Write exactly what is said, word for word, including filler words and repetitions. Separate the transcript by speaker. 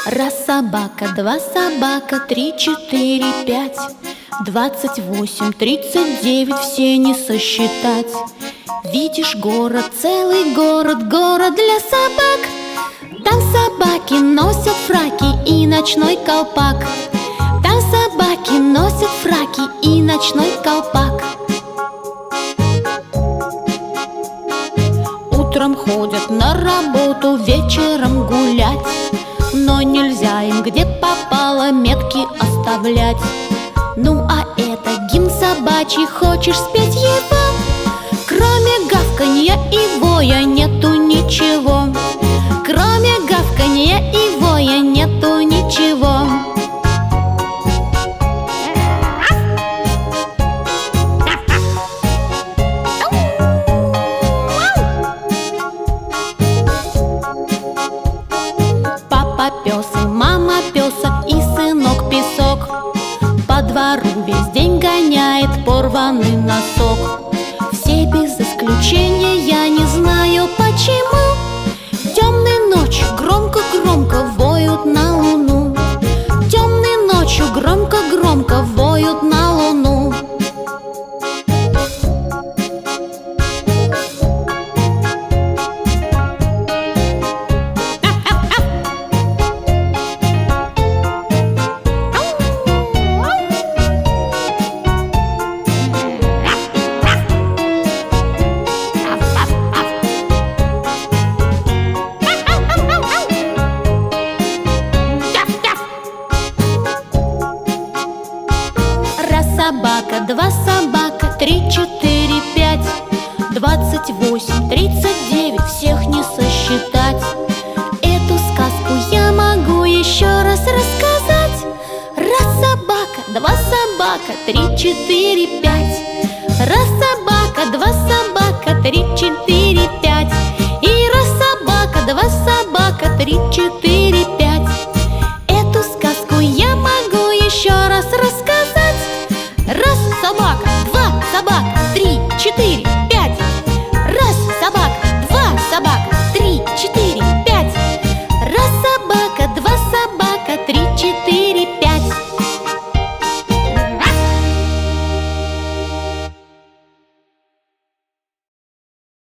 Speaker 1: Раз собака, два собака, три, четыре, пять, двадцать восемь, тридцать девять, все не сосчитать. Видишь город, целый город, город для собак. Там собаки носят фраки и ночной колпак. Там собаки носят фраки и ночной колпак. Утром ходят на работу, вечером гулять, но нельзя им где попало метки оставлять. Ну а это гимн собачий, хочешь спеть его? Кроме гавканья и воя нету ничего. Кроме гавканья и воя нету ничего. Папа пес и мама песа и сынок песок по двору весь день гоняет порванный носок. Все без исключения, я не знаю почему, темной ночью громко-громко воют на луну. Темной ночью громко-громко воют на луну. Собака, два собака, три, четыре, пять, двадцать восемь, тридцать девять, всех не сосчитать. Эту сказку я могу еще раз рассказать. Раз собака, два собака, три, четыре, пять. Раз собака, два собака, три, четыре, пять. И раз собака, два собака, три, четыре, пять.